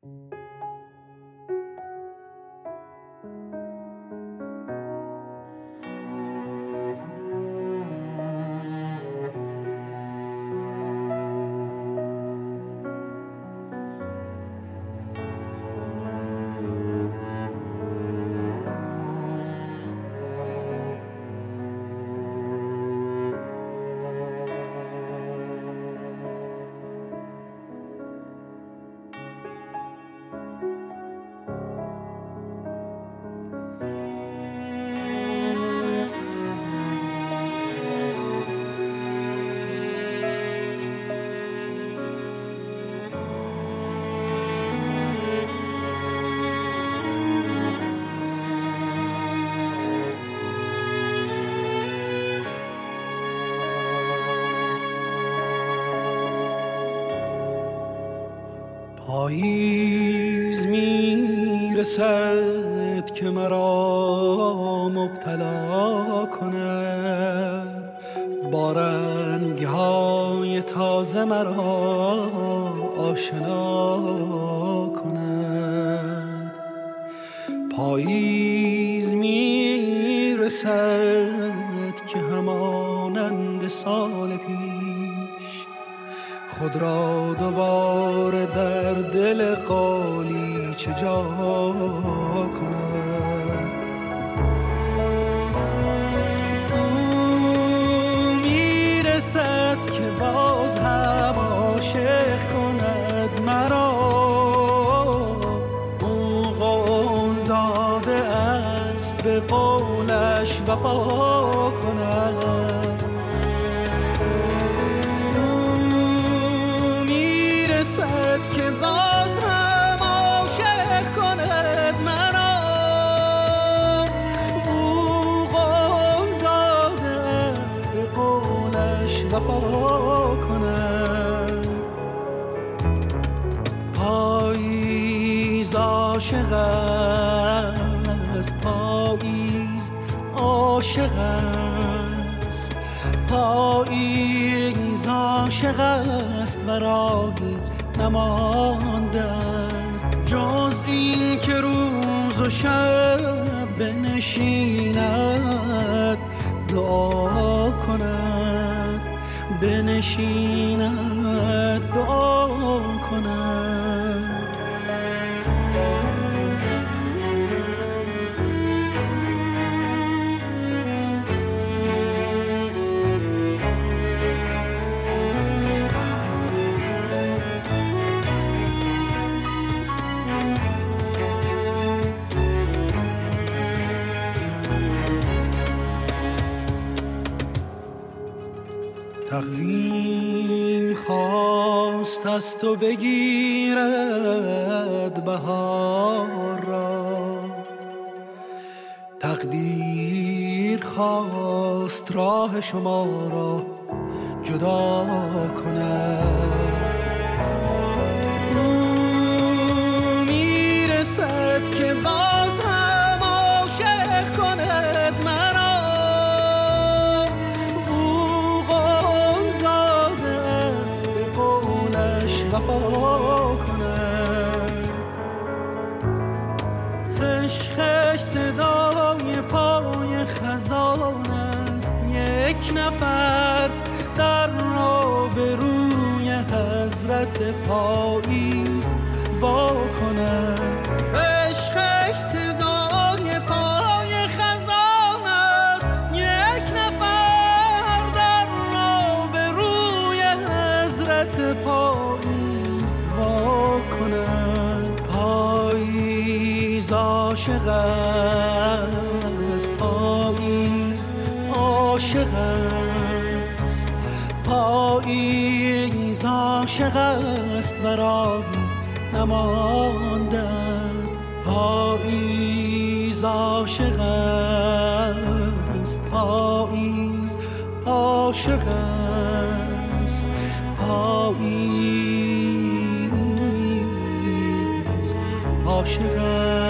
پاییز میرسد که مرا مبتلا کند، با رنگ‌های تازه مرا آشنا کند. پاییز میرسد که همانند سال پیش خود را دوباره در دل قالیچه جا کند. او میرسد که باز هم عاشق کند مرا، او قول داده است به قولش وفا کند. که باز هم عاشق کند مرا، او قول داده است به قولش وفا کند. پاییز عاشق است، پاییز عاشق است، پاییز عاشق است و راهی نمانده است جز این که روز و شب بنشیند دعا کند، بنشیند دعا کند. تقویم خواست از تو بگیرد بهار را، تقدیر خواست راه شما را جدا کند. او میرسد که باز هم عاشق کند مرا، وفا کند. خش خش صدای پای خزان است، یک نفر در را به روی حضرت پاییز وا کند. خش خش صدای پای خزان است، یک نفر در را به روی حضرت پاییز وا کند. پاییز عاشق است، پاییز عاشق است، پاییز عاشق است و راهی نمانده است. پاییز عاشق است، پاییز عاشق است، پاییز عاشق است.